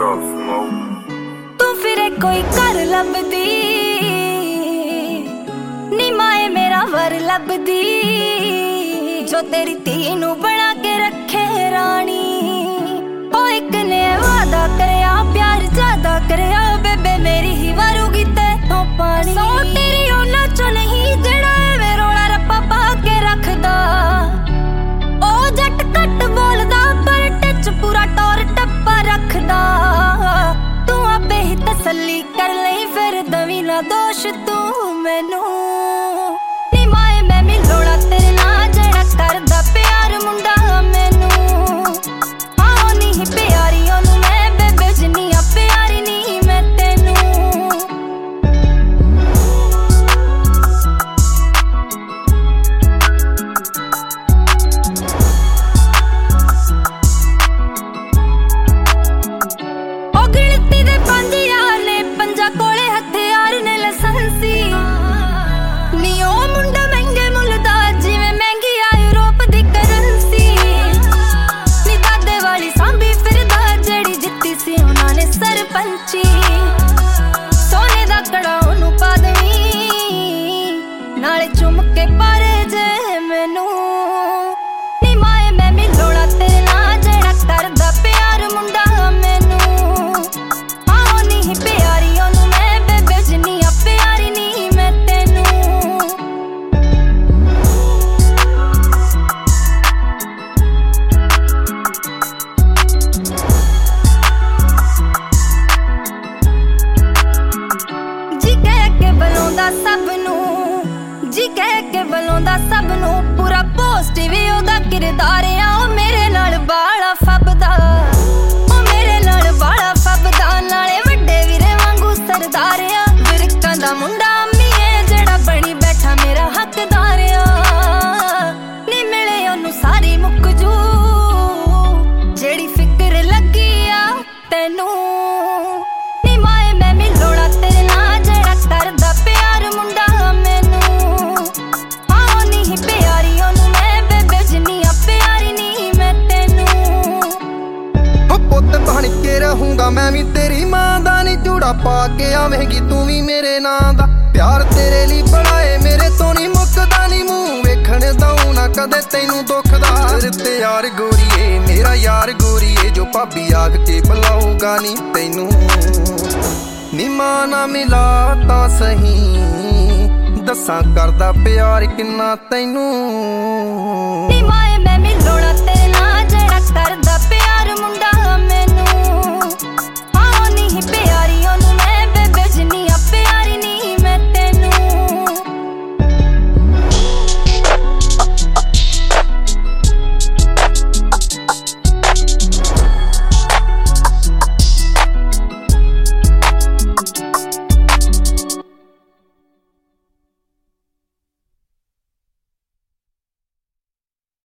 तू फिरे कोई घर लभदी नी माए मेरा वर लभदी जो तेरी धी नू बना के रखे रानी। ओ एक ने वादा करया प्यार ज्यादा करया बेबे मेरी ही वारूगी तैनों पानी। सो तेरी ओना चो नहीं जड़ा मैं रोला रप्पा पा के रखदा। ओ जट कट बोलदा पर टच पूरा टोर टप्पा रखदा। तू आपे ही तसल्ली कर लई फिर दवी ना दोष तू मैनू। नी माए मैं मिलोड़ा तेरे नाल जेड़ा करदा प्यार मुंडा मैनू। आओ नहीं प्यारी ओनू मैं बेबे जिन्नी प्यारी नहीं मैं तेनू। ओ गिणती दे 5 यार ने 5 कोले हथियार ने लसंसी। नी ओ मुंडा महंगे मुलदा जिवें महंगी आ यूरोप दी करंसी। नी दादे वाली सांभी फिरदा जेड़ी जित्ती सी उन्हां ने सरपंची। सोने दा कड़ा ओनू पा देवीं नाले चुम के पारे जे मैनू। नी माए मैं मिलोड़ा तेरे नाल जेड़ा करदा प्यार मुंडा मैनू। आओ नहीं प्यारी ओनू मैं बेबे जिन्नी प्यारी नहीं मैं तेनू। जी कह के बलोंदा सब नू जी कह के बलोंदा सब नू पूरा पॉजिटिव ओदा किरदार आ। ओ मेरे नाल बाला फबदा ओ मेरे नाल बाला फबदा नाले वड्डे वीरे वांगू सरदार आ। विरकां दा मुंडा अम्मीए जेड़ा बनी बैठा मेरा हकदार आ। नी मिले ओनू सारी मुक जू जेड़ी फिक्र लगी आ तैनू। नी माए मैं मिलोड़ा तेरे नाल जेड़ा करदा प्यार मुंडा मैनू। आओ नहीं प्यारी ओनू मैं बेबे जिन्नी प्यारी नहीं मैं तेनू। ओ पुत्त बन के रहूंगा मैं भी तेरी मां दा। नी चूड़ा पा के आवेंगी तू भी मेरे नां दा। प्यार तेरे लिए बनाए मेरे तो नहीं मुकदा। नी मुंह वेखण दऊं ना कदे तैनू दुखदा। ते यार गोरीए मेरा यार गोरीए जो भाभी आख के बुलाऊगा नी तैनू। नी मां ना मिला तां सही दसां करदा प्यार किन्ना तैनू।